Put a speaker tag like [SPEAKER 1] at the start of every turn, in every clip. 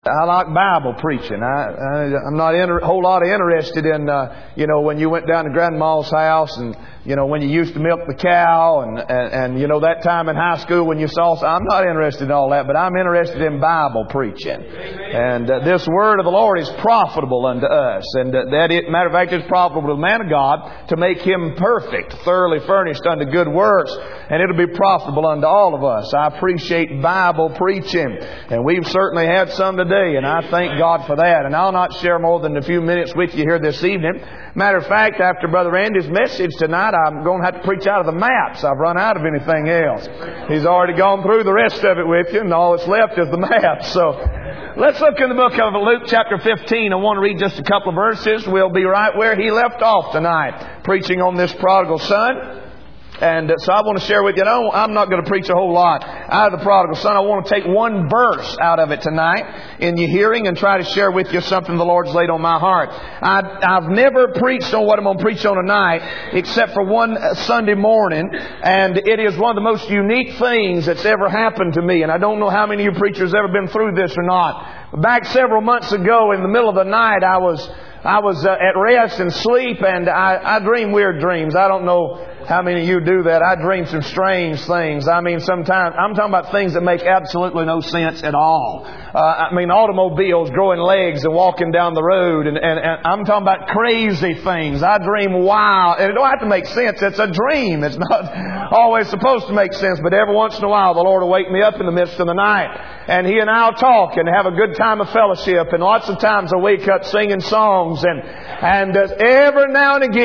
[SPEAKER 1] I like Bible preaching. I'm not a whole lot interested in, when you went down to Grandma's house and, when you used to milk the cow and that time in high school when you saw... I'm not interested in all that, but I'm interested in Bible preaching. And this Word of the Lord is profitable unto us. And matter of fact, it's profitable to the man of God to make him perfect, thoroughly furnished unto good works. And it'll be profitable unto all of us. I appreciate Bible preaching. And we've certainly had some today, and I thank God for that. And I'll not share more than a few minutes with you here this evening. Matter of fact, after Brother Andy's message tonight, I'm going to have to preach out of the maps. I've run out of anything else. He's already gone through the rest of it with you, and all that's left is the maps. So let's look in the book of Luke chapter 15. I want to read just a couple of verses. We'll be right where he left off tonight, preaching on this prodigal son. And so I want to share with you, I'm not going to preach a whole lot out of the prodigal son. I want to take one verse out of it tonight in your hearing and try to share with you something the Lord's laid on my heart. I've never preached on what I'm going to preach on tonight except for one Sunday morning. And it is one of the most unique things that's ever happened to me. And I don't know how many of you preachers have ever been through this or not. Back several months ago in the middle of the night, I was at rest and sleep, and I dream weird dreams. I don't know how many of you do that. I dream some strange things. I mean, sometimes I'm talking about things that make absolutely no sense at all. Automobiles growing legs and walking down the road, and I'm talking about crazy things. I dream wild, and it don't have to make sense. It's a dream. It's not always supposed to make sense, but every once in a while the Lord will wake me up in the midst of the night, and He and I'll talk and have a good time of fellowship. And lots of times I wake up singing songs, and every now and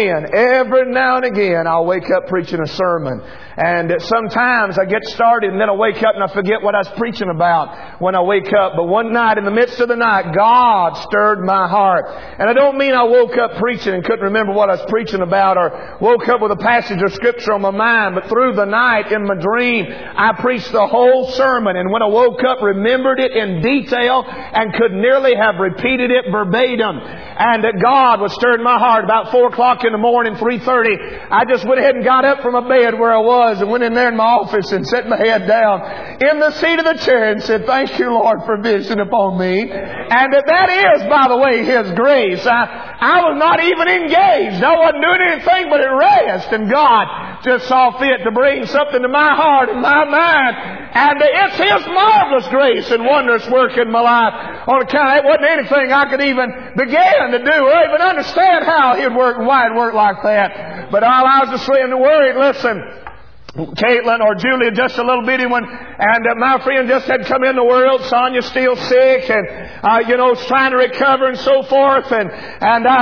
[SPEAKER 1] again I'll wake up preaching a sermon. And sometimes I get started and then I wake up and I forget what I was preaching about when I wake up. But one night, in the midst of the night, God stirred my heart. And I don't mean I woke up preaching and couldn't remember what I was preaching about, or woke up with a passage of Scripture on my mind. But through the night, in my dream, I preached the whole sermon. And when I woke up, remembered it in detail and could nearly have repeated it verbatim. And God was stirring my heart. About 4 o'clock in the morning, 3:30, I just went ahead and got up from my bed where I was and went in there in my office and set my head down in the seat of the chair and said, "Thank you, Lord, for vision upon me." And that is, by the way, His grace. I was not even engaged. I wasn't doing anything but at rest. And God just saw fit to bring something to my heart and my mind. And it's His marvelous grace and wondrous work in my life. On account, it wasn't anything I could even begin to do or even understand how He'd work and why He'd work like that. But all I was just saying, worried, listen, Caitlin or Julia, just a little bitty one, and my friend just had come in the world. Sonia's still sick, and trying to recover and so forth. And I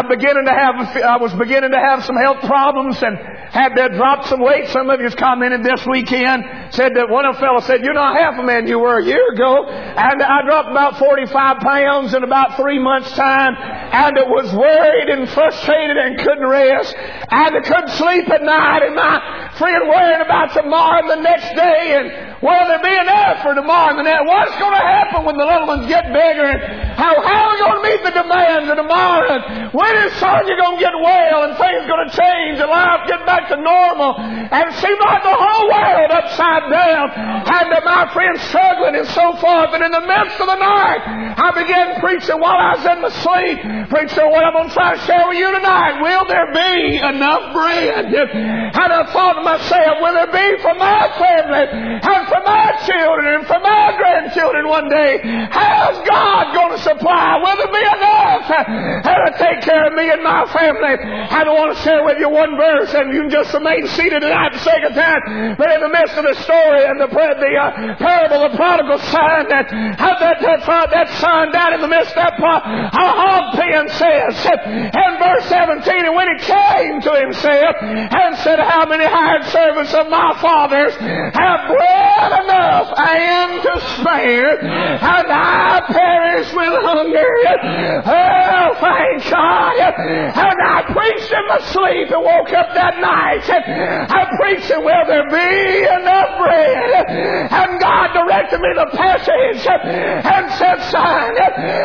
[SPEAKER 1] was beginning to have some health problems and had to drop some weight. Some of you commented this weekend, said that one of the fellows said, "You're not half a man you were a year ago." And I dropped about 45 pounds in about 3 months' time, and it was worried and frustrated and couldn't rest, and I couldn't sleep at night, and my friend worrying about tomorrow and the next day, and will there be enough for tomorrow and the next? What's going to happen when the little ones get bigger? And how are we going to meet the demands of tomorrow? And when is Sonia going to get well and things going to change and life get back to normal? And it seemed like the whole world upside down. And my friend struggling and so forth. And in the midst of the night, I began preaching while I was in my sleep. Preaching what I'm going to try to share with you tonight. Will there be enough bread? And I thought to myself, will there be for my family and for my children and for my grandchildren one day? How's God going to supply? Will there be enough to take care of me and my family? I don't want to share with you one verse, and you can just remain seated tonight for the sake of time. But in the midst of the story and the parable of the prodigal son, that son down in the midst of that hog pen says in verse 17, "And when he came to himself and said, How many hired servants of my father's have bread enough and to spare, and I perish with hunger? Oh, thank God." And I preached in my sleep and woke up that night. I preached, will there be enough bread? And God directed me to the passage and said, "Son,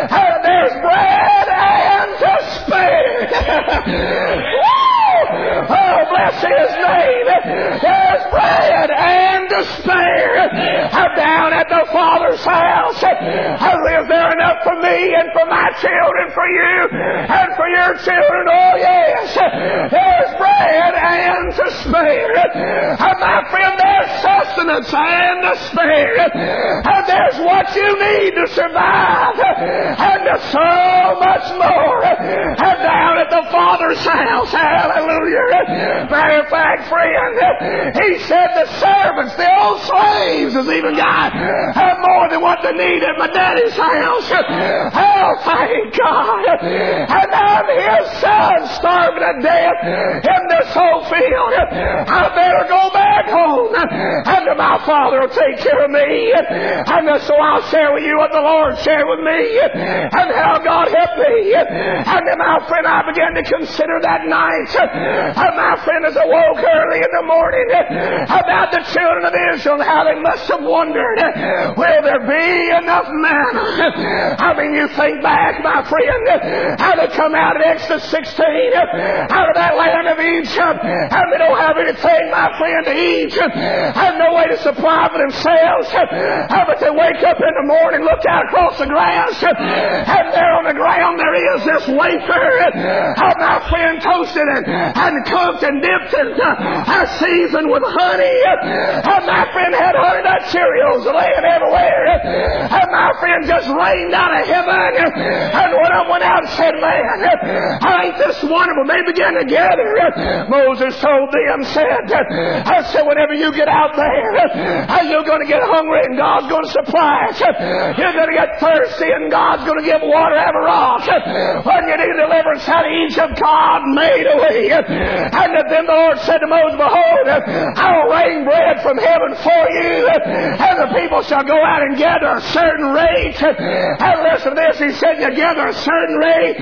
[SPEAKER 1] there's bread and to spare." Oh, bless His name. There's bread and to spare. I'm down at the Father's house. I live there enough for me and for my children, for you and for your children. Oh, yes. There's bread and to spare. And my friend, there's sustenance and to spare. And there's what you need to survive. And so much more. And down at the Father's house. Hallelujah. Matter of fact, friend, He said the servants, the old slaves, has even got more than what they need at my daddy's house. Oh, thank God. And I'm His son, starving to death in this whole field. I better go back home. And my Father will take care of me. And so I'll share with you what the Lord shared with me and how God helped me. And then, my friend, I began to consider that night. And my friend, as I woke early in the morning, about the children of Israel and how they must have wondered, will there be enough manna? I mean, you think back, my friend, how they come out of Exodus 16, out of that land of Egypt, and they don't have anything, my friend, to eat, have no way to supply for themselves, but they wake up in the morning, look out across the grass, and there on the ground there is this wafer, my friend, toasted and cooked and dipped and seasoned with honey, and my friend had honey nut Cheerios laying everywhere, and my friend just rained out of heaven, and when I went out and said, man, ain't this wonderful? They began to gather. Moses told them, I said, whenever you get out there, you're going to get hungry and God's going to supply it. You're going to get thirsty and God's going to give water out of a rock. When you need deliverance out of Egypt, God made a way. And then the Lord said to Moses, behold, I'll rain bread from heaven for you, and the people shall go out and gather a certain rate. And listen to this, He said, you gather a certain rate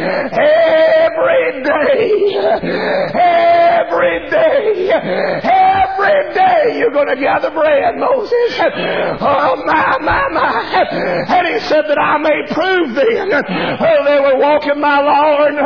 [SPEAKER 1] every day. Every day. Every day you're going to gather bread, Moses. Oh, my. And He said that I may prove them. Well, they were walking my law. And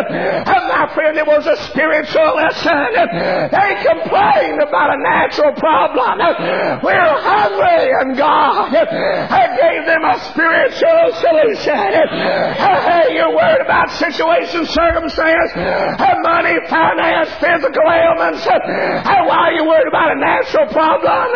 [SPEAKER 1] my friend, it was a spiritual lesson. They complained about a natural problem. We're hungry, and God gave them a spiritual solution. Hey, you're worried about situations, circumstance, money, finance, physical ailments. Why are you worried about a natural problem?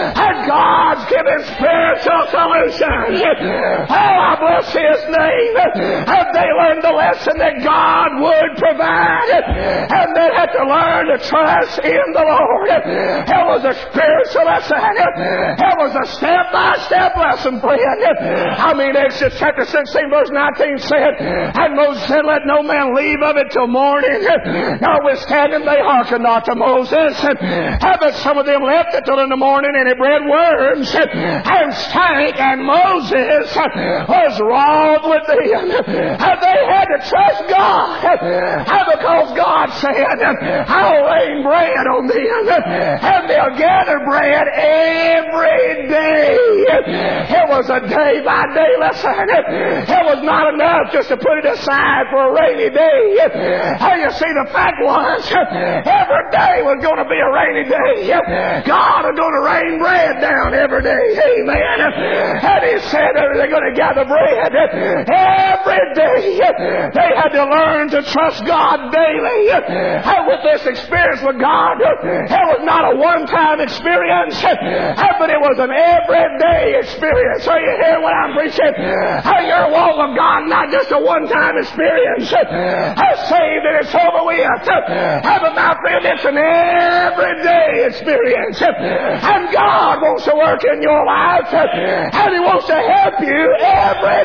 [SPEAKER 1] God's given spiritual solutions. Oh, I bless His name. They learned the lesson that God would provide, and they had to learn to trust in the Lord. It was a spiritual lesson. It was a step-by-step lesson, friend. I mean, Exodus chapter 16, verse 19 said, and Moses said, let no man leave of it till morning. Notwithstanding, they hearkened not to Moses. But some of them left it till in the morning, and it bred worms and stank, and Moses was wroth with them. They had to trust God, because God said, I'll rain bread on them, and they'll gather bread every day. It was a day-by-day lesson. It was not enough just to put it aside for a rainy day. You see, the fact was, every day was going to be a rainy day. God was going to rain bread down every day. Amen. And He said they're going to gather bread every day. They had to learn to trust God daily. And with this experience with God, it was not a one-time experience, but it was an everyday experience. Are you hearing what I'm preaching? Your walk with God, not just a one-time experience. Saved and it's over with. But my friend, it's an everyday experience. And God wants to work in your life, and He wants to help you every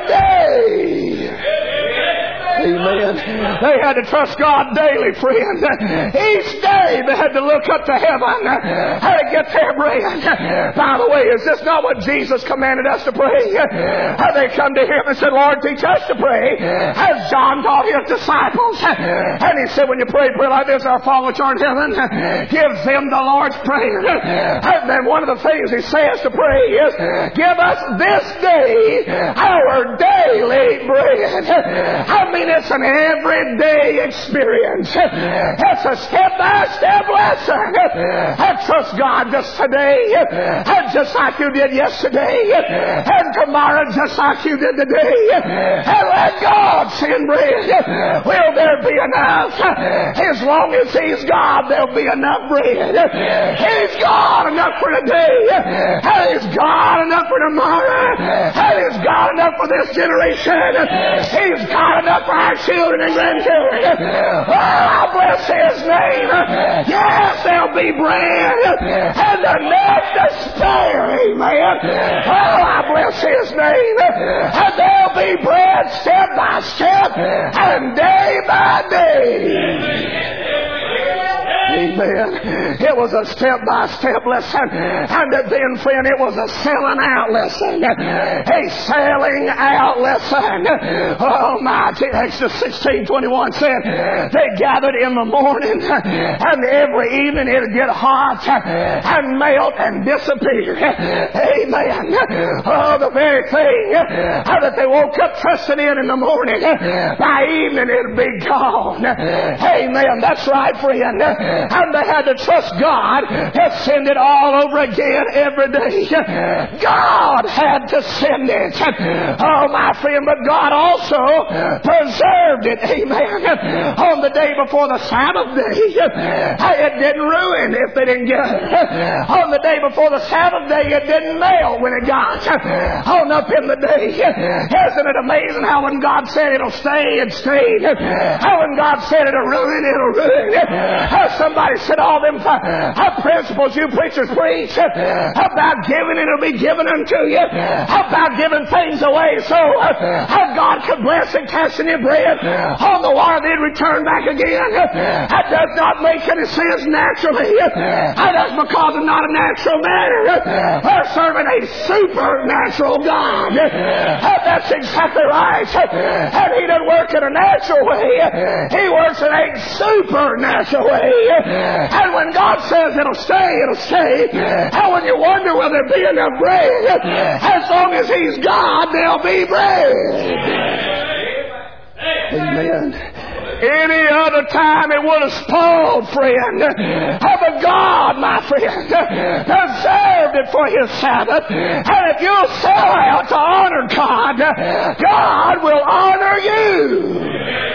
[SPEAKER 1] day. Amen. They had to trust God daily, friend. Each day they had to look up to heaven and get their bread. By the way, is this not what Jesus commanded us to pray? They come to Him and said, Lord, teach us to pray, as John taught His disciples. And He said, when you pray like this, our Father which art in heaven, give them the Lord's Prayer. And then one of the things He says to pray is, give us this day our daily bread. bread. I mean, it's an everyday experience. It's a step-by-step lesson. I trust God just today, and just like you did yesterday, and tomorrow just like you did today. And let God send bread. Will there be enough? As long as He's God, there'll be enough bread. He's God enough for today. And He's God enough for tomorrow. And He's God enough for this generation. He's God enough for our children and grandchildren. Oh, I bless His name. Yes, there'll be bread and enough to spare. Amen. Oh, I bless His name. And there'll be bread step by step and day by day. Amen. It was a step-by-step lesson. And then, friend, it was a selling out lesson. A selling out lesson. Oh, my. Exodus 16:21 said, they gathered in the morning, and every evening it would get hot and melt and disappear. Amen. Oh, the very thing that they woke up trusting in the morning, by evening it would be gone. Amen. That's right, friend. And they had to trust God to send it all over again every day. God had to send it. Oh, my friend, but God also preserved it. Amen. On the day before the Sabbath day, it didn't ruin if they didn't get it. On the day before the Sabbath day, it didn't melt when it got on up in the day. Isn't it amazing how when God said it'll stay, it stayed. How when God said it'll ruin. How somebody said all them principles you preachers preach about giving, it'll be given unto you. About giving things away so how God could bless it, casting your bread on the water, then return back again. That does not make any sense naturally. That's because it's not a natural matter. We're serving a supernatural God. That's exactly right. And He doesn't work in a natural way. He works in a supernatural way. And when God says it'll stay, it'll stay. And when you wonder will there be enough bread, as long as He's God, there'll be bread. Amen. Any other time it would have spoiled, friend. But God, my friend, preserved it for His Sabbath. And if you'll sell out to honor God, God will honor you.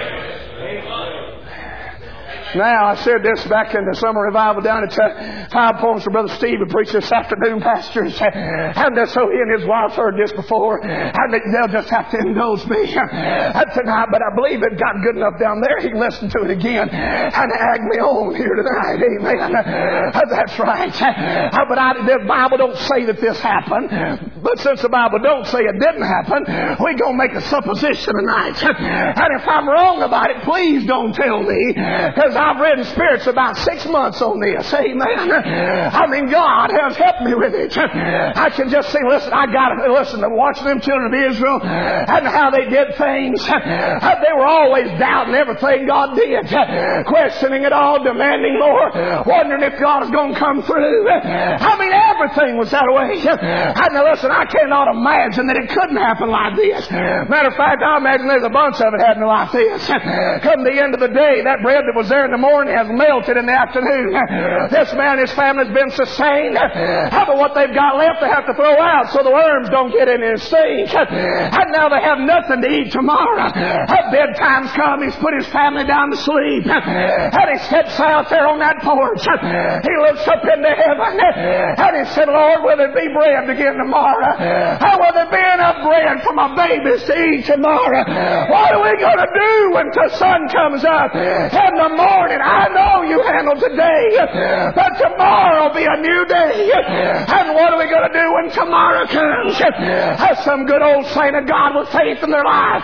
[SPEAKER 1] Now, I said this back in the summer revival down at 5 Points where Brother Steve would preach this afternoon, pastors. And so he and his wife heard this before. And they'll just have to indulge me tonight. But I believe it got good enough down there. He can listen to it again and ag me on here tonight. Amen. That's right. But the Bible don't say that this happened. But since the Bible don't say it didn't happen, we're going to make a supposition tonight. And if I'm wrong about it, please don't tell me. Because I've read in spirits about 6 months on this. Amen. I mean, God has helped me with it. I can just say, listen, I got to listen to watching them children of Israel and how they did things. They were always doubting everything God did, questioning it all, demanding more, wondering if God was going to come through. I mean, everything was that way. Now, listen, I cannot imagine that it couldn't happen like this. Matter of fact, I imagine there's a bunch of it happening like this. Come the end of the day, that bread that was there in the morning has melted in the afternoon. This man and his family has been sustained. But what they've got left they have to throw out so the worms don't get in his stink. And now they have nothing to eat tomorrow. Bedtime's come. He's put his family down to sleep. And he steps out there on that porch. He looks up into heaven. And he said, Lord, will there be bread again tomorrow? How will there be enough bread for my babies to eat tomorrow? What are we going to do when the sun comes up in the morning? I know you handle today, but tomorrow will be a new day. And what are we going to do when tomorrow comes? Some good old saint of God with faith in their life.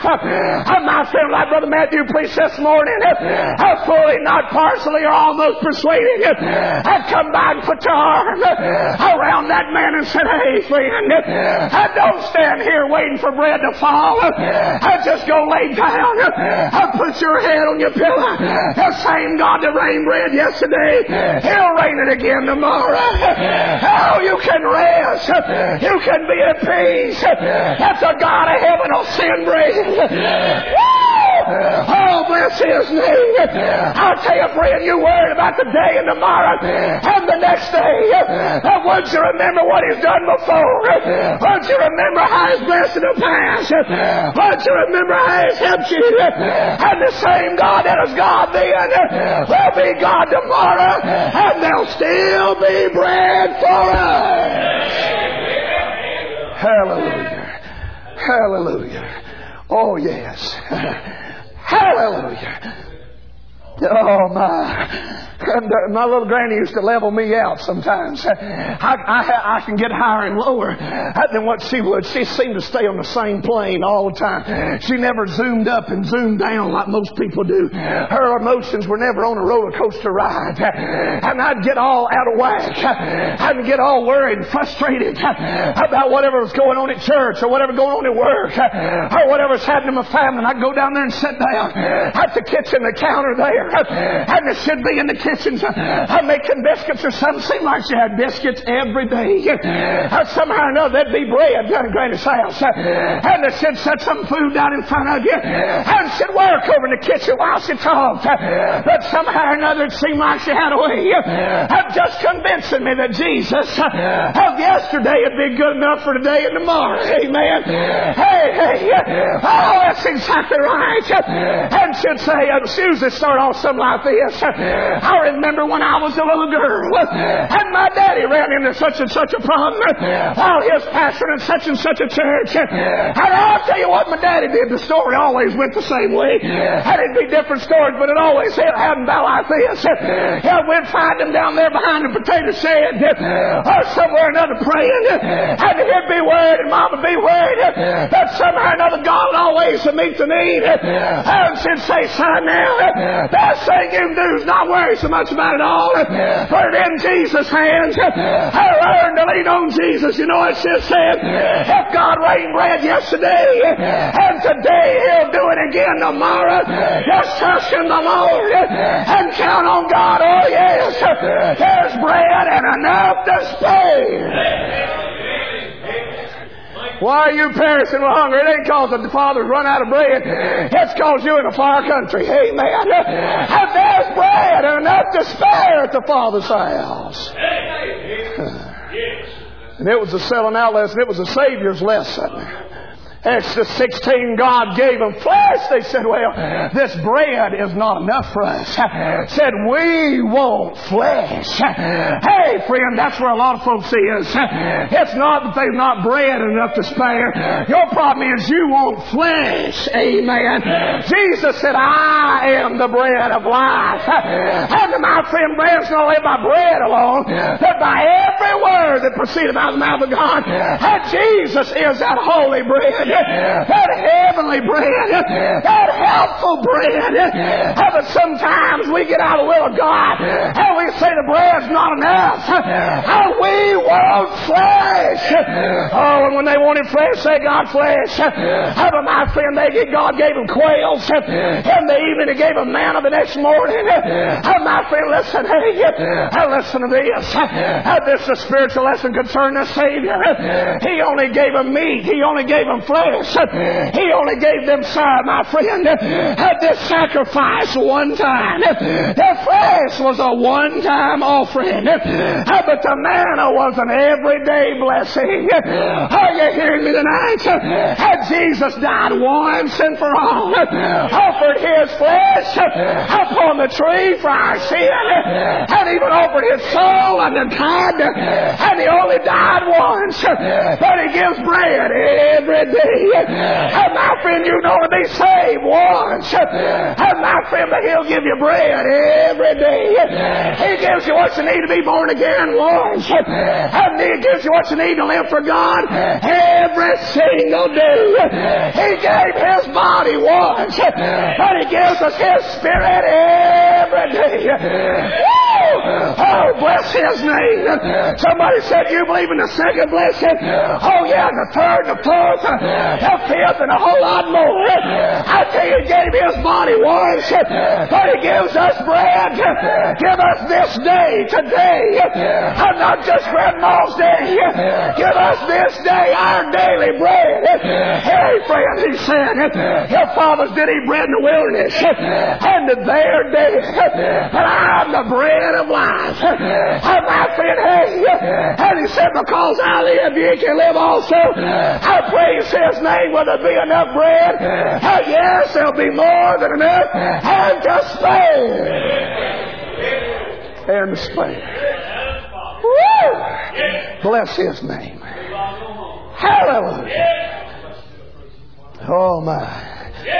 [SPEAKER 1] My friend, like Brother Matthew preached this morning, fully, not partially, or almost persuaded, I'd come by and put your arm around that man and said, hey, friend, don't stand here waiting for bread to fall. Just go lay down. Put your head on your pillow. The same God that rained bread yesterday, He'll rain it again tomorrow. Oh, you can rest. You can be at peace. That's the God of heaven will send bread. His name. I'll tell you, friend, you worried about the day and tomorrow and the next day. Won't you remember what He's done before? Won't you remember how He's blessed in the past? Won't you remember how He's helped you? And the same God that is God then will be God tomorrow, and there'll still be bread for us. Hallelujah. Hallelujah. Oh, yes. Hallelujah. Oh, my little granny used to level me out sometimes. I can get higher and lower than what she would. She seemed to stay on the same plane all the time. She never zoomed up and zoomed down like most people do. Her emotions were never on a roller coaster ride. And I'd get all out of whack. I'd get all worried and frustrated about whatever was going on at church or whatever going on at work or whatever's happening in my family. And I'd go down there and sit down at the kitchen, the counter there. And it should be in the kitchen. I'm making biscuits or something. Seemed like she had biscuits every day. Somehow or another, there'd be bread down at Granny's house. And she'd set some food down in front of you. And she'd work over in the kitchen while she talked. But somehow or another, it seemed like she had a way of just convincing me that Jesus of yesterday would be good enough for today and tomorrow. Amen. Hey. Oh, that's exactly right. And she'd say, she usually start off something like this. I remember when I was a little girl and my daddy ran into such and such a problem while he was pastoring in such and such a church. And I'll tell you what my daddy did. The story always went the same way. And it'd be different stories, but it always happened about like this. We'd find him down there behind the potato shed or somewhere or another praying. And he'd be worried and Mama would be worried that somehow or another God would always meet the need. And she'd say, son, now, best thing you can do is not worry so much about it all. Put it in Jesus' hands. I learned to lean on Jesus. You know what she said? If God rained bread yesterday, and today He'll do it again tomorrow, just trust in the Lord and count on God. Oh, yes, there's bread and enough to spare. Why are you perishing with hunger? It ain't because the Father's run out of bread. It's because you're in a far country. Amen. And there's bread and enough to spare at the Father's house. And it was a selling out lesson. It was a Savior's lesson. Exodus 16, God gave them flesh. They said, well, this bread is not enough for us. Said, we want flesh. Hey, friend, that's where a lot of folks is. It's not that they've not bread enough to spare. Your problem is you want flesh. Amen. Jesus said, I am the bread of life. And my friend, bread's not only by bread alone, but by every word that proceedeth out of the mouth of God. And Jesus is that holy bread. That heavenly bread, that helpful bread. But sometimes we get out of the will of God and we say the bread's not enough. And we want flesh. Oh, and when they wanted flesh, they got flesh. But my friend, God gave them quails. In the evening, He gave them manna the next morning. And my friend, listen, listen to this. This is a spiritual lesson concerning the Savior. He only gave them meat. He only gave them flesh. He only gave them, my friend, this sacrifice one time. The flesh was a one-time offering. But the manna was an everyday blessing. Are you hearing me tonight? Had Jesus died once and for all, offered His flesh upon the tree for our sin, and even offered His soul unto God, and He only died once, but He gives bread every day. And my friend, you know to be saved once. And my friend, but He'll give you bread every day. He gives you what you need to be born again once. And He gives you what you need to live for God every single day. He gave His body once, but He gives us His Spirit every day. Oh, bless His name. Somebody said, you believe in the second blessing? Oh, yeah, and the third, and the fourth, the fifth, and a whole lot more. I tell you, He gave His body once, but He gives us bread. Give us this day, today, and not just Grandma's day. Give us this day our daily bread. Hey, friends, He said, your fathers did eat bread in the wilderness, and to their day, but I'm the bread of life. And my friend, hey, and He said, because I live, you can live also. I praise His name. Will there be enough bread? Yes, there'll be more than enough, and to spare. And to spare. Woo! Bless His name. Hallelujah. Oh my.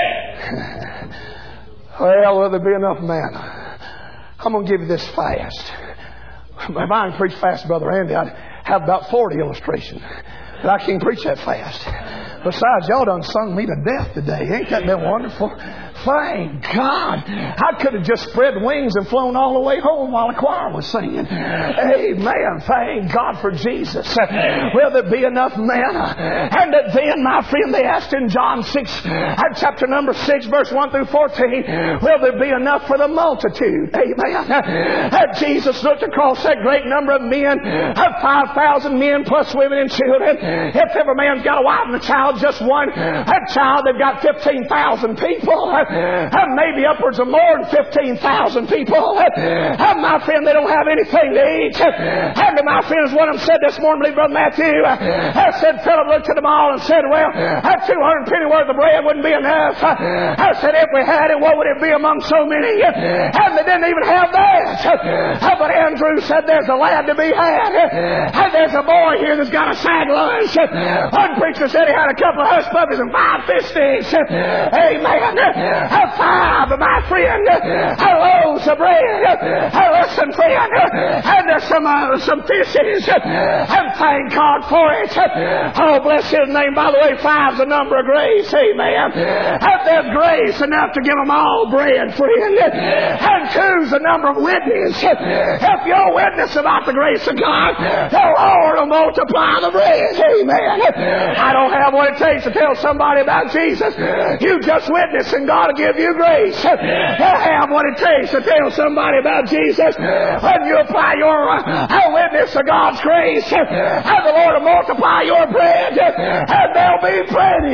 [SPEAKER 1] Well, will there be enough manna? I'm going to give you this fast. If I can preach fast, Brother Andy, I'd have about 40 illustrations. But I can't preach that fast. Besides, y'all done sung me to death today. Ain't that been wonderful? Thank God. I could have just spread wings and flown all the way home while the choir was singing. Amen. Thank God for Jesus. Will there be enough manna? And then, my friend, they asked in John 6, chapter number 6, verse 1 through 14, will there be enough for the multitude? Amen. Jesus looked across that great number of men, 5,000 men plus women and children. If every man's got a wife and a child, just one, that child, they've got 15,000 people. Maybe upwards of more than 15,000 people. My friend, they don't have anything to eat. And my friends, one of them said this morning, Brother Matthew, I said, Philip looked at them all and said, well, that 200 penny worth of bread wouldn't be enough. I said, if we had it, what would it be among so many? And they didn't even have that. But Andrew said, there's a lad to be had. And there's a boy here that's got a side lunch. One preacher said he had a couple of hush puppies and 5 fish sticks. Amen. 5 of my friend, loaves of bread. Listen, friend, and there's some fishes. And thank God for it. Oh, bless His name. By the way, 5's the number of grace. Amen. And there's grace enough to give them all bread, friend. And 2's the number of witness. If you'll witness about the grace of God, the Lord will multiply the bread. Amen. I don't have what it takes to tell somebody about Jesus. You just witness and God will give you grace. You have what it takes to tell somebody about Jesus. When you apply your witness to God's grace, and the Lord will multiply your bread, and there'll be plenty.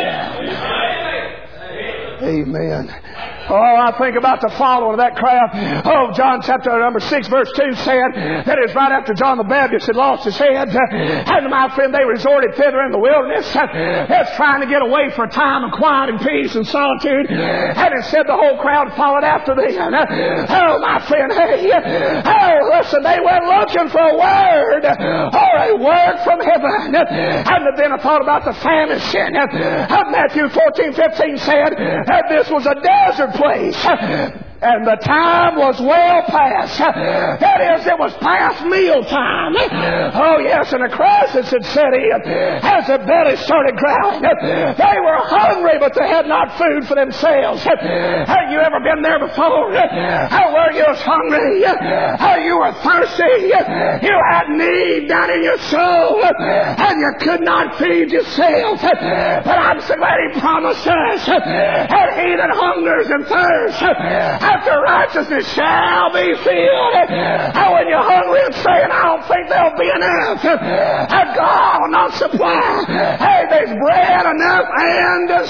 [SPEAKER 1] Amen. Amen. Oh, I think about the following of that crowd. Oh, John chapter number 6, verse 2 said that it was right after John the Baptist had lost his head. And my friend, they resorted thither in the wilderness. That's trying to get away for a time of quiet and peace and solitude. And it said the whole crowd followed after them. Oh, my friend, hey. Oh, listen, they went looking for a word or a word from heaven. And then I thought about the famine. Matthew 14:15 said that this was a desert place. And the time was well past. That is, it was past meal time. Oh, yes, and a crisis had set in as their bellies started growling. They were hungry, but they had not food for themselves. Have you ever been there before? Where you was hungry? How you were thirsty? You had need down in your soul, and you could not feed yourself. But I'm so glad He promised us that he that hungers and thirsts after righteousness shall be filled. And when you're hungry and saying, I don't think there'll be enough, and God will not supply, hey, there's bread enough and to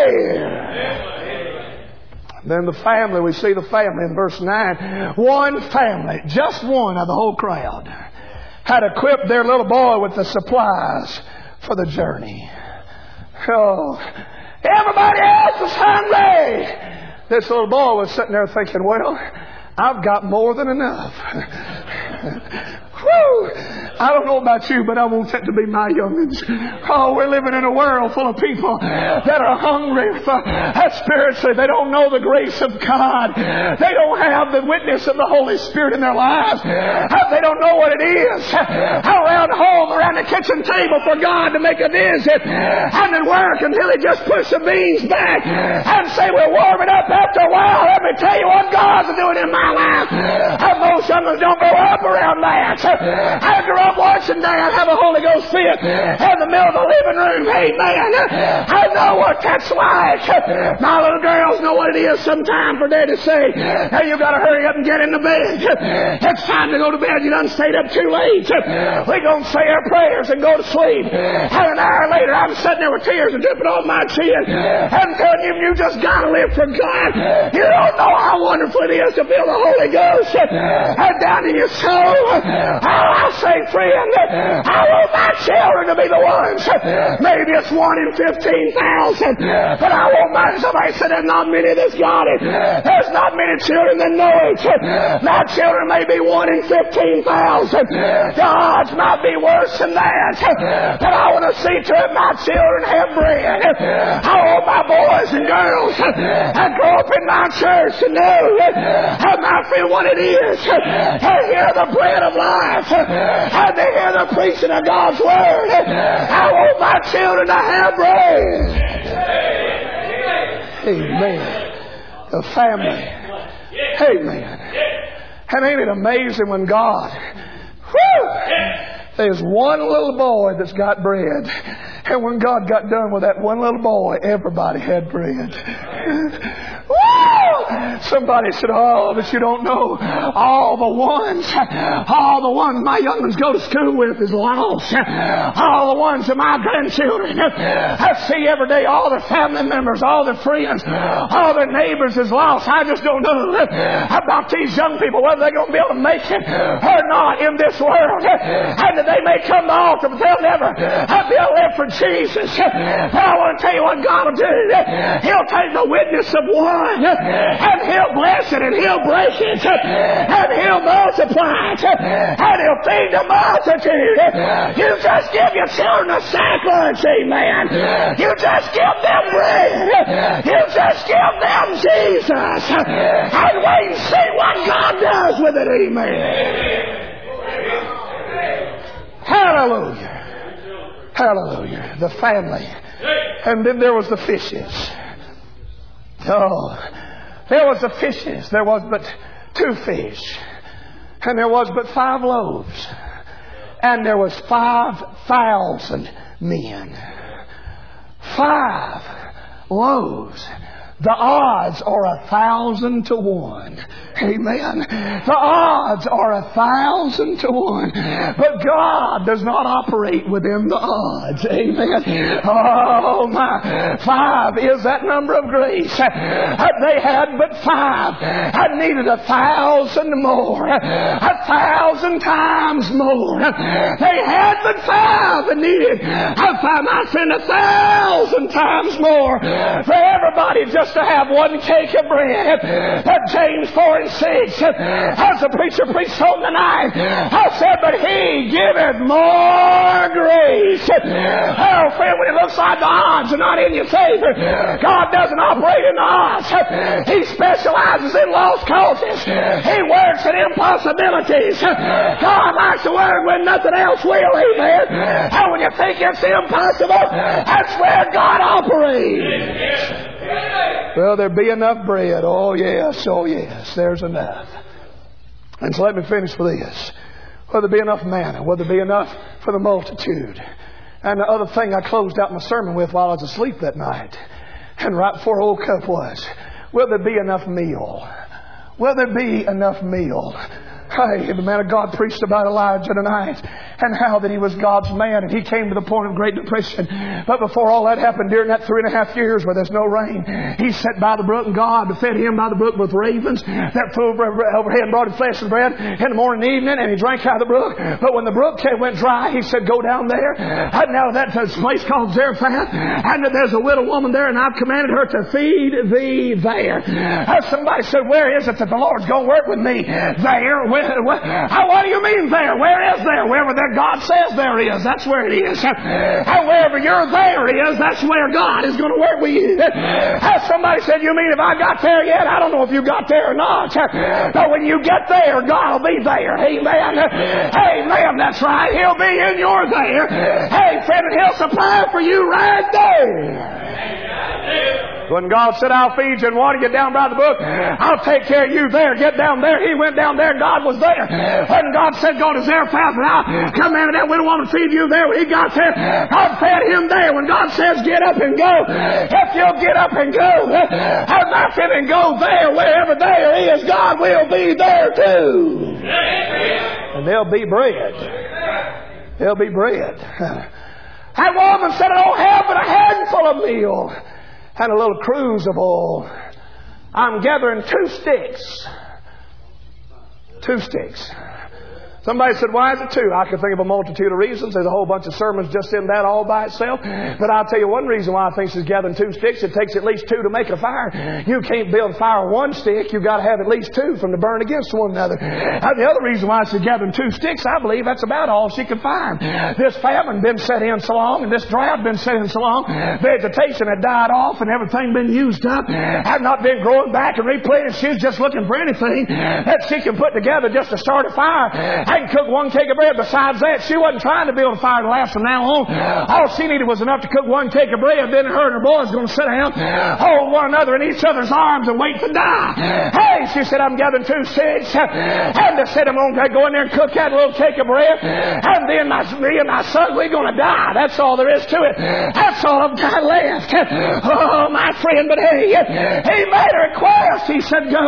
[SPEAKER 1] spare. Then the family, we see the family in verse 9. One family, just one of the whole crowd, had equipped their little boy with the supplies for the journey. Oh, everybody else was hungry. This little boy was sitting there thinking, well, I've got more than enough. Whew. I don't know about you, but I want that to be my youngins. Oh, we're living in a world full of people that are hungry spiritually. They don't know the grace of God. They don't have the witness of the Holy Spirit in their lives. They don't know what it is. Around home, around the kitchen table for God to make a visit and then work until He just push the beans back and say, we're warming up after a while. Let me tell you what God's doing in my life. And most youngins don't grow up around that. I grew up watching Dad have a Holy Ghost fit in the middle of the living room. Amen. I know what that's like. My little girls know what it is sometime for Dad to say, hey, you got to hurry up and get in the bed. It's time to go to bed. You done stayed up too late. We're going to say our prayers and go to sleep. And an hour later, I'm sitting there with tears and dripping on my chin. I'm telling you, you just got to live for God. You don't know how wonderful it is to feel the Holy Ghost down in your soul. I say, friend, I want my children to be the ones. Maybe it's 1 in 15,000, but I want mine. Somebody said there's not many that's got it. There's not many children that know it. My children may be 1 in 15,000. God's might be worse than that. But I want to see to it my children have bread. I want my boys and girls that grow up in my church to know how my friend what it is to hear the bread of life and to hear the preaching of God's Word. I want my children to have bread. Amen. The family. Amen. And ain't it amazing when God, there's one little boy that's got bread. And when God got done with that one little boy, everybody had bread. Somebody said, oh, but you don't know. All the ones my young ones go to school with is lost. All the ones of my grandchildren I see every day, all their family members, all their friends, all their neighbors is lost. I just don't know about these young people, whether they're going to be able to make it or not in this world. And that they may come to the altar, but they'll never be able to live for Jesus. But I want to tell you what God will do. He'll take the witness of one and He'll bless it and He'll break it and He'll multiply it and He'll feed the multitude. You just give your children a sack lunch, amen. You just give them bread. You just give them Jesus and wait and see what God does with it, amen. Hallelujah. Hallelujah. The family. And then there was the fishes. Oh, there was the fishes. There was but 2 fish. And there was but 5 loaves. And there was 5,000 men. 5 loaves. The odds are 1,000 to 1. Amen. The odds are 1,000 to 1. But God does not operate within the odds. Amen. Oh my. 5 is that number of grace. They had but 5. I needed 1,000 more. 1,000 times more. They had but 5 and needed, my friend, 1,000 times more. For everybody just to have one cake of bread. James 4 and 6. As the preacher preached home tonight, I said, but He giveth more grace. Oh, friend, when it looks like the odds are not in your favor, God doesn't operate in the odds. He specializes in lost causes. He works in impossibilities. God likes to work when nothing else will, amen. And when you think it's impossible, that's where God operates. Well, there be enough bread. Oh yes, there's enough. And so let me finish with this. Will there be enough manna? Will there be enough for the multitude? And the other thing I closed out my sermon with while I was asleep that night, and right before Old Cup was, will there be enough meal? Will there be enough meal? Hey, the man of God preached about Elijah tonight and how that he was God's man and he came to the point of great depression. But before all that happened, during that 3.5 years where there's no rain, he sat by the brook and God fed him by the brook with ravens that flew overhead and brought him flesh and bread in the morning and evening, and he drank out of the brook. But when the brook went dry, he said, go down there. And now that's a place called Zarephath, and there's a widow woman there, and I've commanded her to feed thee there. Somebody said, where is it that the Lord's going to work with me? There. What do you mean there? Where is there? Wherever there God says there is, that's where it is. And wherever your there is, that's where God is going to work with you. Somebody said, you mean if I got there yet? I don't know if you got there or not. But when you get there, God will be there. Amen. Amen. That's right. He'll be in your there. Hey, friend, and He'll supply for you right there. When God said, I'll feed you and water you down by the brook, I'll take care of you there. Get down there. He went down there and God was there. When God said, go to Zarephath and I'll come in and we don't want to feed you there. When he got there, God fed him there. When God says, get up and go, if you'll get up and go, have nothing and go there, wherever there is, God will be there too. And there'll be bread. There'll be bread. That woman said, I don't have but a handful of meal and a little cruse of oil. I'm gathering 2 sticks. 2 sticks. Somebody said, why is it 2? I could think of a multitude of reasons. There's a whole bunch of sermons just in that all by itself. But I'll tell you one reason why I think she's gathering 2 sticks. It takes at least 2 to make a fire. You can't build fire with 1 stick. You've got to have at least 2 from to burn against one another. The other reason why she's gathering 2 sticks, I believe that's about all she could find. This famine been set in so long, and this drought been set in so long. Vegetation had died off, and everything been used up. Had not been growing back and replenished. She's just looking for anything that she can put together just to start a fire. I can cook 1 cake of bread. Besides that, she wasn't trying to build a fire to last from now on. All she needed was enough to cook 1 cake of bread. Then her and her boys were going to sit down, hold one another in each other's arms and wait to die. Hey, she said, I'm gathering 2 sticks. And they said, I'm going to go in there and cook that little cake of bread. And then me and my son, we're going to die. That's all there is to it. That's all I've got left. Oh, my friend, but hey, he made a request. He said, go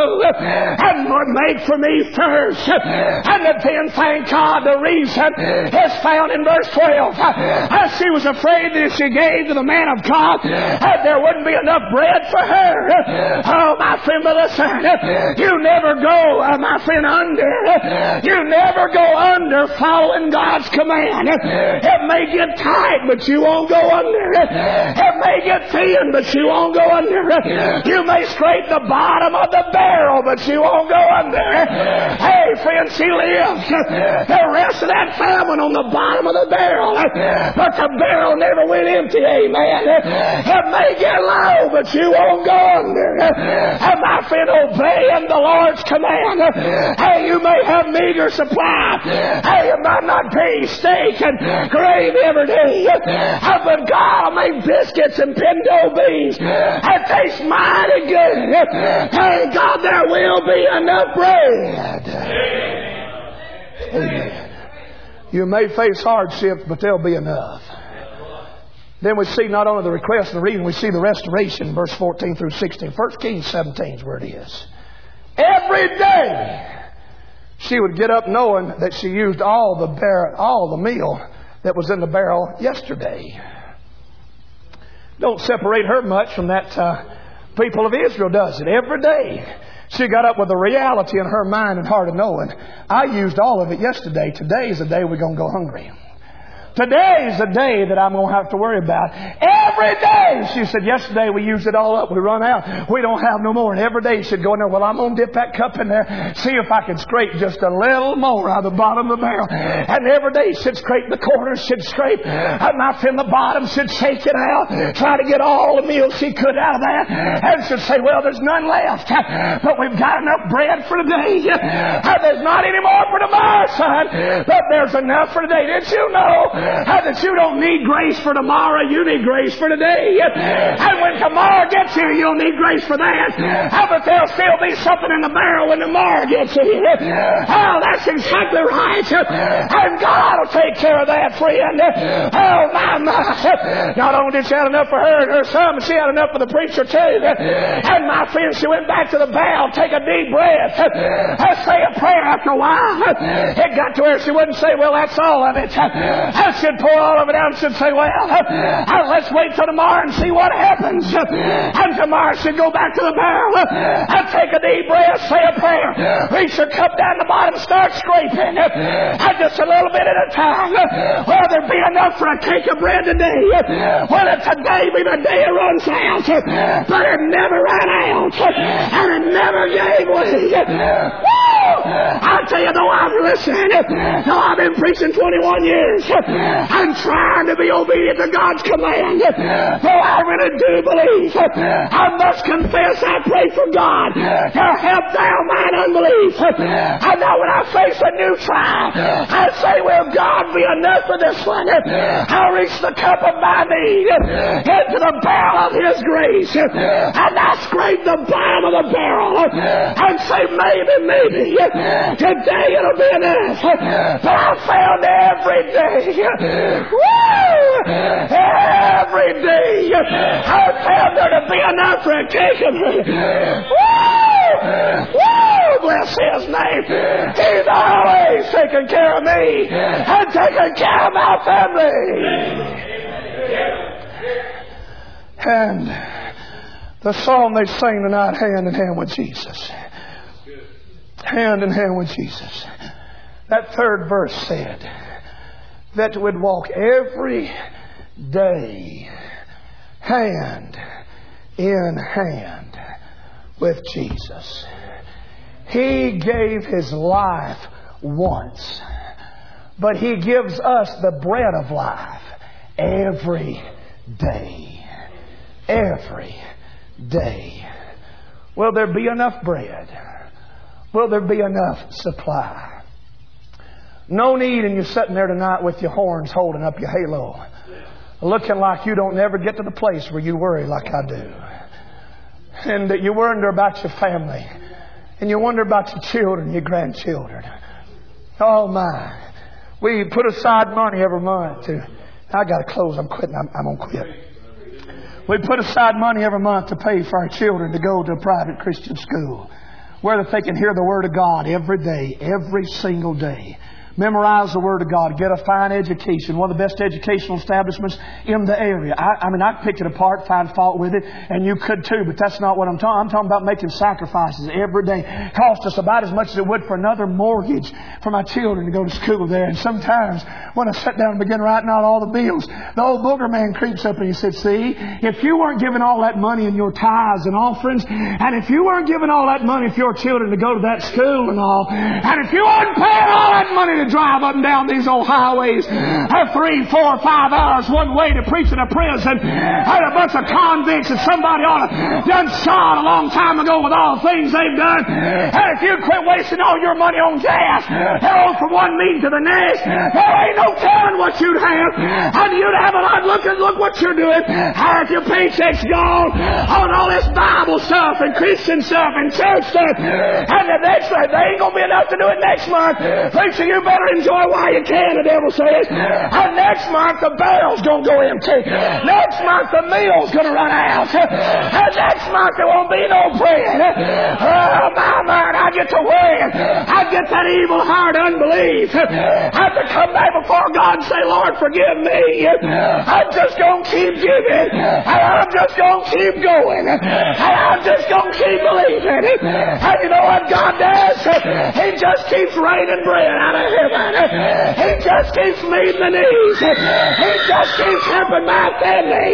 [SPEAKER 1] and make for me first. And then thank God, the reason is found in verse 12. She was afraid that if she gave to the man of God, there wouldn't be enough bread for her. Oh, my friend, but listen, you never go, my friend, under. You never go under following God's command. It may get tight, but you won't go under. It may get thin, but you won't go under. You may scrape the bottom of the barrel, but you won't go under. Hey, friend, she lived the rest of that famine on the bottom of the barrel, but the barrel never went empty. Amen. It may get low, but you won't go under. And my friend, obeying the Lord's command. Hey, you may have meager supply. Hey, you might not pay steak and gravy every day, but God will make biscuits and pinto beans. It tastes mighty good. Hey, God, there will be enough bread. Amen. You may face hardships, but there'll be enough. Then we see not only the request and the reading, we see the restoration, verse 14 through 16. 1 Kings 17 is where it is. Every day she would get up knowing that she used all the meal that was in the barrel yesterday. Don't separate her much from that people of Israel, does it? Every day she got up with a reality in her mind and heart of knowing, I used all of it yesterday. Today is the day we're going to go hungry. Today is the day that I'm going to have to worry about. Every day, she said, yesterday we used it all up. We run out. We don't have no more. And every day she'd go in there, well, I'm going to dip that cup in there, see if I can scrape just a little more out of the bottom of the barrel. And every day she'd scrape the corners, she'd scrape enough in the bottom, she'd shake it out, try to get all the meal she could out of that. And she'd say, well, there's none left, but we've got enough bread for today. There's not any more for tomorrow, son, but there's enough for today. Did you know that you don't need grace for tomorrow, you need grace for today? And when tomorrow gets here, you'll need grace for that. But there'll still be something in the barrel when tomorrow gets here. Oh, that's exactly right. And God will take care of that, friend. Oh, my. Not only did she have enough for her and her son, but she had enough for the preacher too. And my friend, she went back to the bowl, take a deep breath, say a prayer after a while. It got to where she wouldn't say, well, that's all of it. She'd pour all of it out and she'd say, well, let's wait till tomorrow and see what happens. And tomorrow she'd go back to the barrel and take a deep breath, say a prayer, reach her cup down the bottom, start scraping, and just a little bit at a time. Well, there'd be enough for a cake of bread today. Well, today be the day it runs out. But it never ran out. And it never gave way. Woo! I tell you, though I've listened, though I've been preaching 21 years, I'm trying to be obedient to God's command. Though I really do believe, I must confess I pray for God to help down mine unbelief. I know when I face a new trial, I say, will God be enough for this one? I'll reach the cup of my need into the barrel of His grace, and I scrape the bottom of the barrel and say, maybe today it'll be enough. But I found every day, every day, I found there to be enough for a cake of me. Bless His name. He's always taking care of me and taking care of my family. And the song they sing tonight, Hand in Hand with Jesus. Hand in hand with Jesus. That third verse said that we'd walk every day hand in hand with Jesus. He gave His life once, but He gives us the bread of life every day. Every day. Will there be enough bread? Will there be enough supply? No need in you sitting there tonight with your horns holding up your halo, looking like you don't ever get to the place where you worry like I do. And that you wonder about your family. And you wonder about your children, your grandchildren. Oh my. We put aside money every month to... I got to close. I'm quitting. I'm going to quit. We put aside money every month to pay for our children to go to a private Christian school where they can hear the Word of God every day, every single day. Memorize the Word of God. Get a fine education. One of the best educational establishments in the area. I mean, I picked it apart, find fault with it, and you could too, but that's not what I'm talking. I'm talking about making sacrifices every day. It costs us about as much as it would for another mortgage for my children to go to school there. And sometimes when I sit down and begin writing out all the bills, the old booger man creeps up and he said, see, if you weren't giving all that money in your tithes and offerings, and if you weren't giving all that money for your children to go to that school and all, and if you weren't paying all that money to drive up and down these old highways 3, 4, 5 hours one way to preach in a prison and a bunch of convicts that somebody ought to done shot a long time ago with all the things they've done. And if you quit wasting all your money on gas, from one meeting to the next, there ain't no telling what you'd have. And you'd have a lot. Look what you're doing. Half your paycheck's gone on all this Bible stuff and Christian stuff and church stuff. And the next month, there ain't going to be enough to do it next month. Preacher, you better enjoy while you can, the devil says. And next month the barrel's going to go empty. Next month the meal's going to run out. And next month there won't be no bread. Oh my mind, I get to worrying. I get that evil heart unbelief. I have to come back before God and say, Lord, forgive me. I'm just going to keep giving. And I'm just going to keep going. And I'm just going to keep believing. And you know what God does? He just keeps raining bread out of heaven. He just keeps meeting the needs. He just keeps helping my family.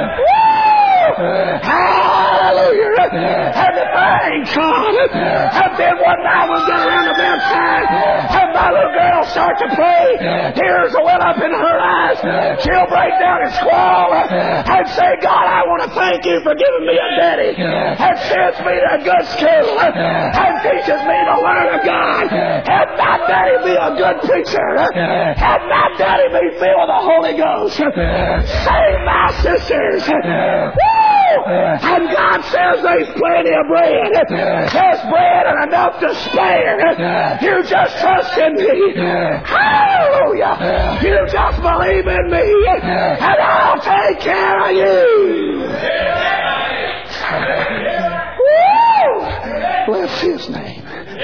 [SPEAKER 1] Hallelujah. And the thank God. And then one night we'll get around the bedtime and my little girl start to pray. Tears will well up in her eyes. She'll break down and squall and say, God, I want to thank you for giving me a daddy that sends me to a good school and teaches me the Word of God. And my daddy be a good preacher. And my daddy be filled with the Holy Ghost. Save my sisters. And God says there's plenty of bread. There's bread and enough to spare. You just trust in me. Hallelujah. You just believe in me. And I'll take care of you. Bless His name.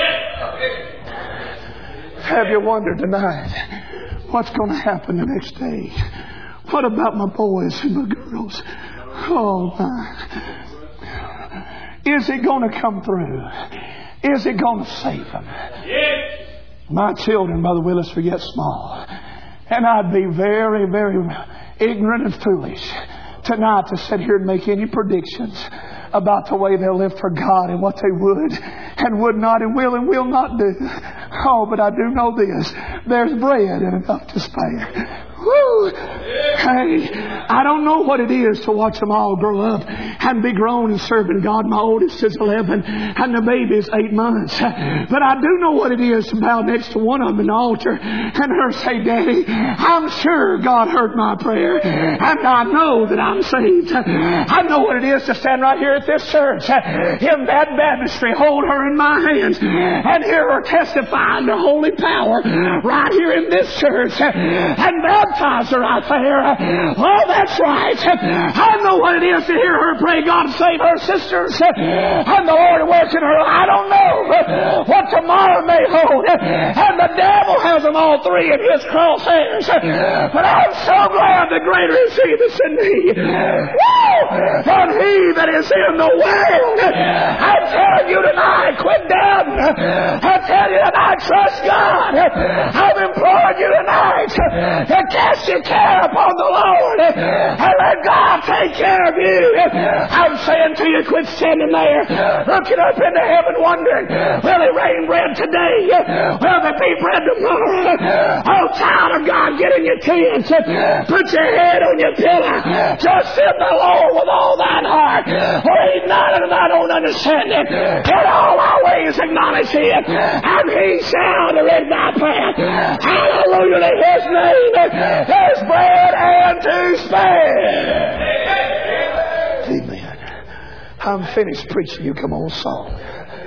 [SPEAKER 1] Have you wondered tonight what's going to happen the next day? What about my boys and my girls? Oh my. Is it going to come through? Is it going to save them? My children, Brother Willis, are yet small. And I'd be very, very ignorant and foolish tonight to sit here and make any predictions
[SPEAKER 2] about the way they'll live for God and what they would and would not and will not do. Oh, but I do know this. There's bread and enough to spare. Woo! Hey, I don't know what it is to watch them all grow up and be grown and serving God. My oldest is 11 and the baby is 8 months. But I do know what it is to bow next to one of them in the altar and her say, Daddy, I'm sure God heard my prayer and I know that I'm saved. I know what it is to stand right here at this church in that baptistry, hold her in my hands and hear her testifying to holy power right here in this church and baptize her out there. Oh, that's right. I know what it is to hear her pray, God save her sisters and the Lord works in her. I don't know what tomorrow may hold, and the devil has them all three in his crosshairs. But I'm so glad the greater is He that's in me than he that is in the world. I tell you tonight, quit doubting. I tell you tonight, trust God. I've implored you tonight to cast your care upon the Lord and let God take care of you. I'm saying to you, quit standing there looking up into heaven wondering, will it rain bread today? Will there be bread tomorrow? Oh, child of God, get in your tents. Put your head on your pillow. Just in the Lord with all thine heart. Lean not unto thine own understanding. In all our ways acknowledge Him, and He shall direct thy path. Hallelujah to His name. There's bread and to spare. Amen. I'm finished preaching. You come on, song.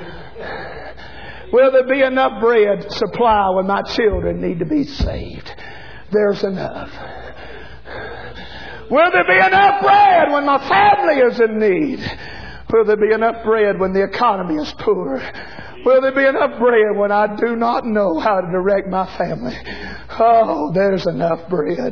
[SPEAKER 2] Will there be enough bread supply when my children need to be saved? There's enough. Will there be enough bread when my family is in need? Will there be enough bread when the economy is poor? Will there be enough bread when I do not know how to direct my family? Oh, there's enough bread.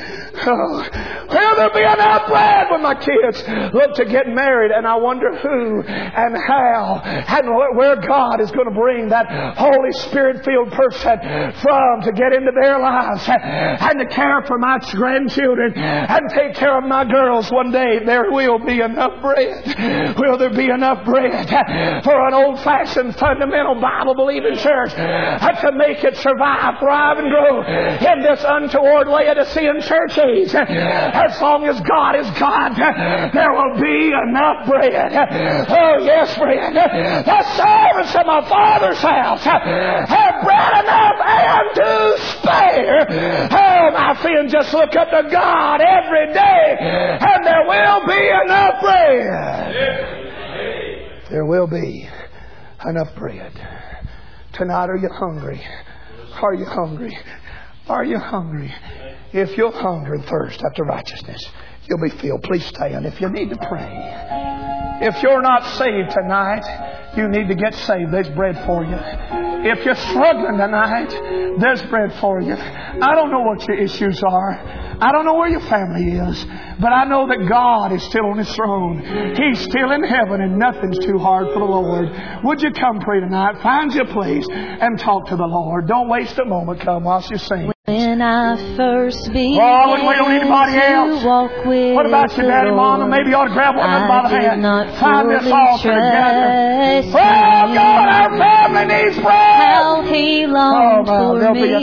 [SPEAKER 2] Oh, will there be enough bread when my kids look to get married and I wonder who and how and where God is going to bring that Holy Spirit-filled person from to get into their lives and to care for my grandchildren and take care of my girls one day. There will be enough bread. Will there be enough bread for an old-fashioned fundamental Bible-believing church to make it survive, thrive, and grow in this untoward Laodicean church age? As long as God is God, there will be enough bread. Oh, yes, bread. The servants of my Father's house have bread enough and to spare. Oh, my friend, just look up to God every day, and there will be enough bread. There will be enough bread. Tonight, are you hungry? Are you hungry? Are you hungry? If you'll hunger and thirst after righteousness, you'll be filled. Please stand if you need to pray. If you're not saved tonight, you need to get saved. There's bread for you. If you're struggling tonight, there's bread for you. I don't know what your issues are. I don't know where your family is. But I know that God is still on His throne. He's still in heaven and nothing's too hard for the Lord. Would you come pray tonight? Find your place and talk to the Lord. Don't waste a moment. Come whilst you sing.
[SPEAKER 3] When I first began
[SPEAKER 2] I wouldn't wait on anybody else.
[SPEAKER 3] to walk with
[SPEAKER 2] What about your daddy, mama? Maybe you ought to grab one of them by the hand. Find this altar together. Oh, God, our family needs bread.
[SPEAKER 3] How He longed for me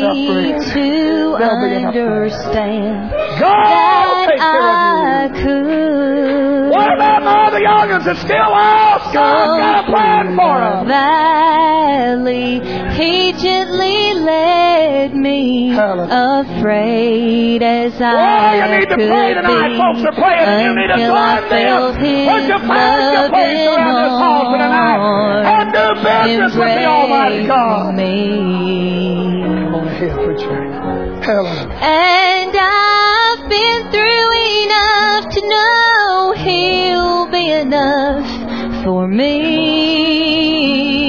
[SPEAKER 3] to understand
[SPEAKER 2] God, take care
[SPEAKER 3] I
[SPEAKER 2] of you.
[SPEAKER 3] could.
[SPEAKER 2] What about all the youngins that still lost? God's got a plan for them.
[SPEAKER 3] Valley, He gently led me, afraid as I
[SPEAKER 2] you need to
[SPEAKER 3] could
[SPEAKER 2] pray tonight.
[SPEAKER 3] be,
[SPEAKER 2] Folks are praying and you need to
[SPEAKER 3] until I
[SPEAKER 2] join
[SPEAKER 3] felt
[SPEAKER 2] them.
[SPEAKER 3] His
[SPEAKER 2] Would you find your place around this altar tonight and do business with the Almighty God? Come on ahead, preacher. Hallelujah.
[SPEAKER 3] And I've been through enough to know He'll be enough for me.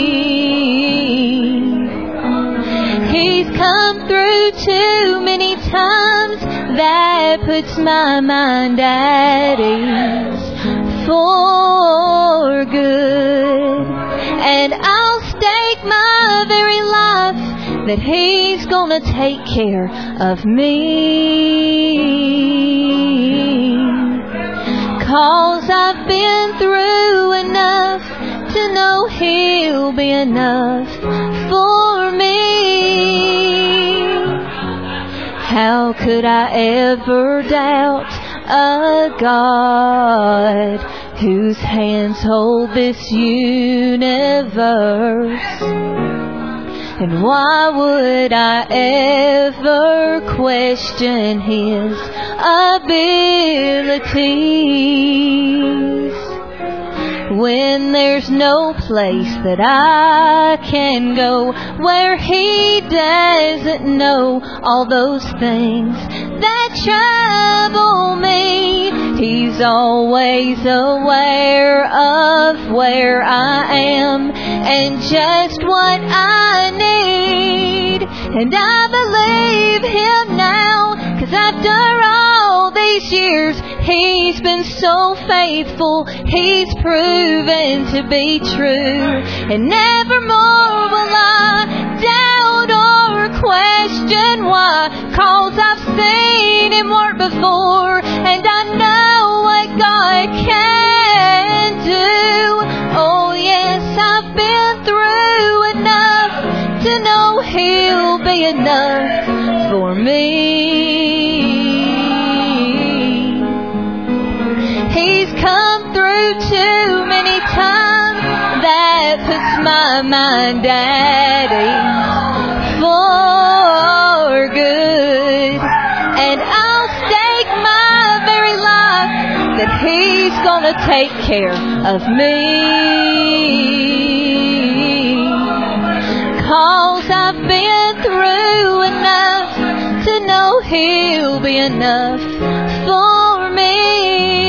[SPEAKER 3] He's come through too many times, that puts my mind at ease for good. And I'll stake my very life that He's gonna take care of me. 'Cause I've been through enough to know He'll be enough for me. How could I ever doubt a God whose hands hold this universe? And why would I ever question His abilities when there's no place that I can go where He doesn't know all those things that trouble me? He's always aware of where I am and just what I need. And I believe Him now, 'cause after all these years, He's been so faithful. He's proven to be true. And nevermore will I doubt or question why, 'cause I've seen Him work before, and I know what God can do. Oh yes, I've been through enough to know He'll be enough for me. He's come through too many times, that puts my mind at ease for good. And I'll stake my very life that He's gonna take care of me. 'Cause I've been through enough to know He'll be enough for me.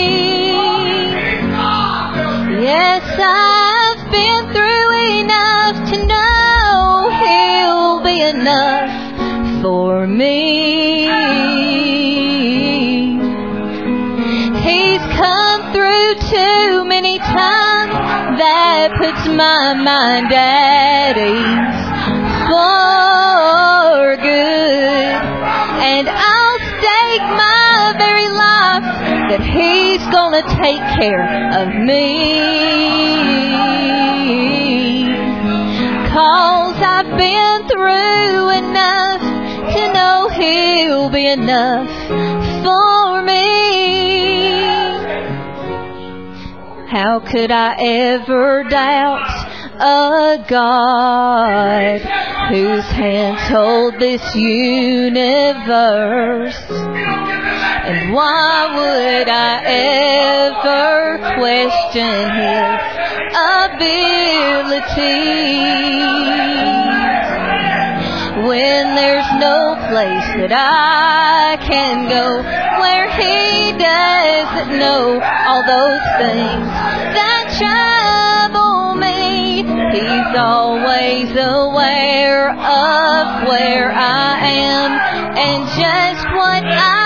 [SPEAKER 3] Yes, I've been through enough to know He'll be enough for me. He's come through too many times, that puts my mind at ease for good. And I'll stake my very life that He's gonna take care of me. 'Cause I've been through enough to know He'll be enough for me. How could I ever doubt a God whose hands hold this universe? And why would I ever question His abilities when there's no place that I can go where He doesn't know all those things that trouble me? He's always aware of where I am and just what I